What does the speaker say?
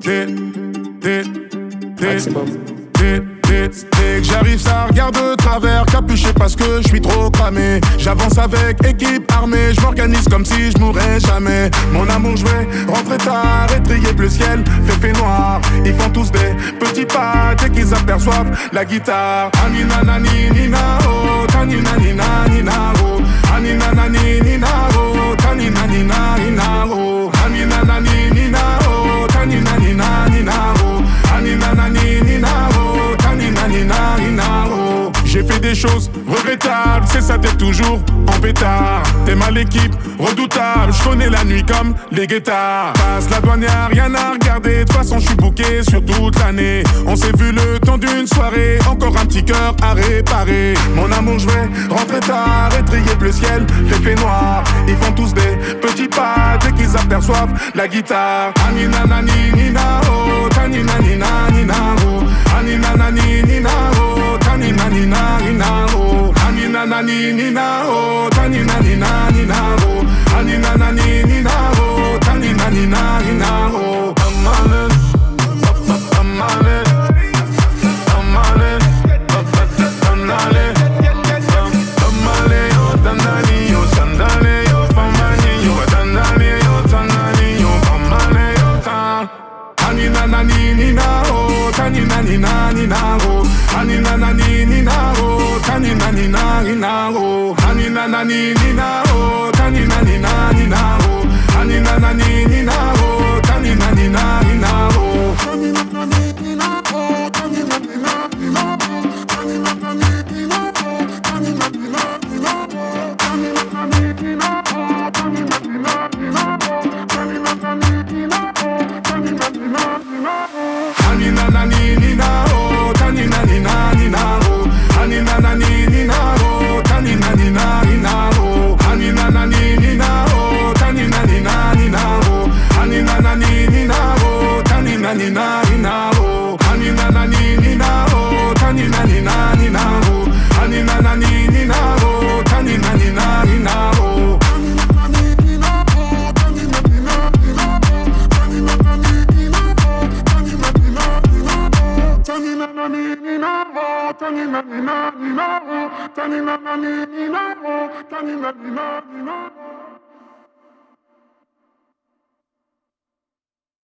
Dès que j'arrive, ça regarde de travers, capuché parce que je suis trop cramé. J'avance avec équipe armée, je m'organise comme si je mourrais jamais. Mon amour, je vais rentrer tard, étrier bleu ciel, fait noir. Ils font tous des petits pas dès qu'ils aperçoivent la guitare. Anina nani nina oh, tanina nina nina oh, anina nani nina oh, tanina nina nina oh, anina nani nina oh, tanina nina nina oh, anina nani nina oh, tanina nina nina oh. J'ai fait des choses regrettables, c'est ça t'es toujours en pétard. T'es mal l'équipe, redoutable, je connais la nuit comme les guettards. Passe la douane, y'a rien à regarder, de toute façon je suis booké sur toute l'année. On s'est vu le temps d'une soirée, encore un petit cœur à réparer. Mon amour, je vais rentrer tard, étrier bleu ciel, fait noir. Ils font tous des petits pas dès qu'ils aperçoivent la guitare. Anina nani nina oh, tanina nina nina oh, anina nani nina oh, tanina nina nina oh, anina nani nina oh, tanina nina nina oh, anina nani nina oh, tanina nina nina oh. Amale, amale, amale, amale, amale, yo dandali, yo sandale, yo pamani, yo dandali, yo tanali, yo pamale, yo tan. Anina nani nina oh, tanina nina nina oh, anina nani nina oh, tanina nina nina oh, anina nani nina oh, tanina nina nina oh, anina nani nina oh, tanina nina nina oh, tanina nani nina oh, tanina nina nina oh, tanina nani nina oh, tanina nina nina oh, tanina nani nina oh, tanina nina nina oh, tanina nani nina oh, tanina nina nina oh, anina nani nina oh, tanina nina nina oh, anina nani nina oh, tanina nina nina oh, anina nani nina oh, tanina nina nina oh, anina nani nina oh, tanina nina nina oh, anina nani nina oh, tanina nina nina oh, anina nani nina oh, tanina nina nina oh, anina nani nina oh, tanina nina nina oh, tanina nani nina oh, tanina nina nina oh, tanina nani nina oh, tanina nina nina oh, tanina nani nina oh, tanina nina nina oh.